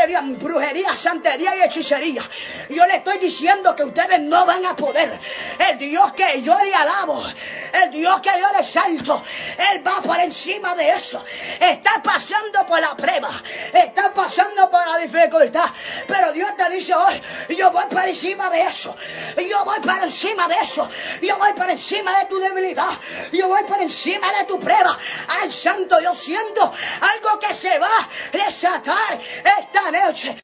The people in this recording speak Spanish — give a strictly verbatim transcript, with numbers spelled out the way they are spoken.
aleluya, brujería, santería y hechicería. Yo le estoy diciendo que ustedes no van a poder. El Dios que yo le alabo, el Dios que yo le exalto, Él va por encima de eso. Está pasando por la prueba, está pasando por la dificultad, pero Dios te dice hoy, yo voy por encima de eso, yo voy por encima de eso, yo voy por encima de tu debilidad, yo voy por encima de tu prueba. Ay, santo, yo siento algo que se va a desatar esta noche.